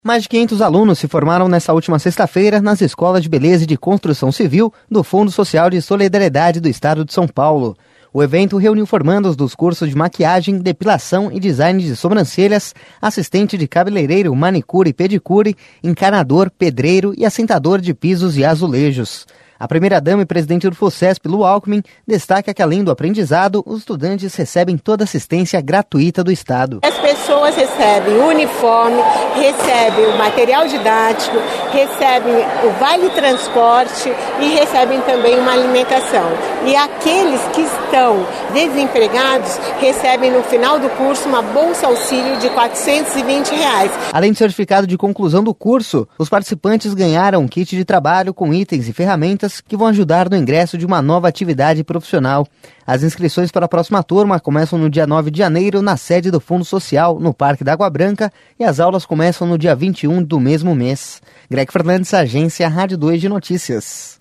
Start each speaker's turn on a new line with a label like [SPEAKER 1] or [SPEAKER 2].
[SPEAKER 1] Mais de 500 alunos se formaram nesta última sexta-feira nas escolas de beleza e de construção civil do Fundo Social de Solidariedade do Estado de São Paulo. O evento reuniu formandos dos cursos de maquiagem, depilação e design de sobrancelhas, assistente de cabeleireiro, manicure e pedicure, encanador, pedreiro e assentador de pisos e azulejos. A primeira-dama e presidente do FUCESP, Lu Alckmin, destaca que, além do aprendizado, os estudantes recebem toda a assistência gratuita do Estado.
[SPEAKER 2] As pessoas recebem o uniforme, recebem o material didático, recebem o vale transporte e recebem também uma alimentação. E aqueles que estão desempregados recebem no final do curso uma bolsa auxílio de R$ 420.
[SPEAKER 1] Além do certificado de conclusão do curso, os participantes ganharam um kit de trabalho com itens e ferramentas que vão ajudar no ingresso de uma nova atividade profissional. As inscrições para a próxima turma começam no dia 9 de janeiro na sede do Fundo Social, no Parque da Água Branca, e as aulas começam no dia 21 do mesmo mês. Greg Fernandes, Agência Rádio 2 de Notícias.